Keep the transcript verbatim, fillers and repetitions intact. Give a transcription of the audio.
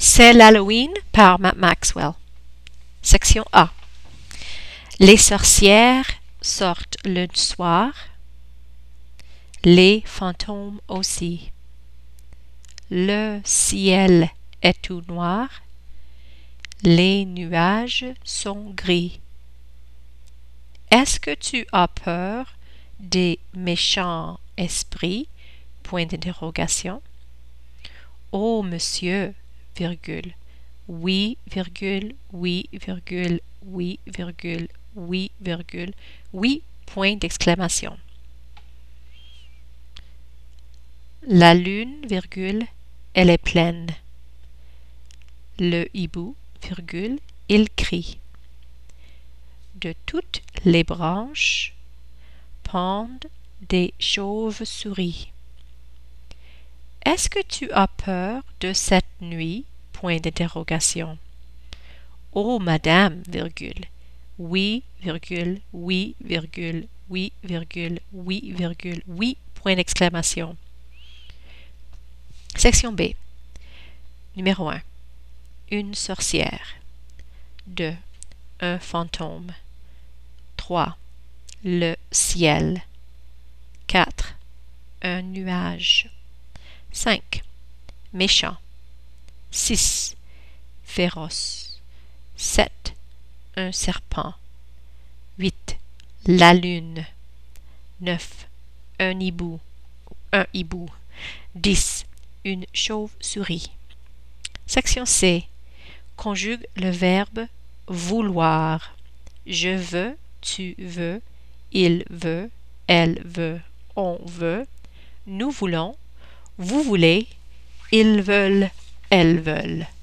C'est l'Halloween par Matt Maxwell. Section A. Les sorcières sortent le soir. Les fantômes aussi. Le ciel est tout noir. Les nuages sont gris. Est-ce que tu as peur des méchants esprits? Point d'interrogation. Oh, monsieur, virgule, oui, virgule, oui, virgule, oui, virgule, oui, virgule, oui, point d'exclamation. La lune, virgule, elle est pleine. Le hibou, virgule, il crie. De toutes les branches pendent des chauves-souris. Est-ce que tu as peur de cette nuit? Point d'interrogation. Oh, madame, virgule, oui, virgule, oui, virgule, oui, virgule, oui, virgule, oui, point d'exclamation. Section B. Numéro un. Une sorcière. deux. Un fantôme. trois. Le ciel. quatre. Un nuage. cinq. Méchant. six. Féroce. sept. Un serpent. huit. La lune. neuf. Un hibou. Un hibou. dix. Une chauve-souris. Section C. Conjugue le verbe vouloir. Je veux, tu veux, il veut, elle veut, on veut, nous voulons, vous voulez, ils veulent, elles veulent.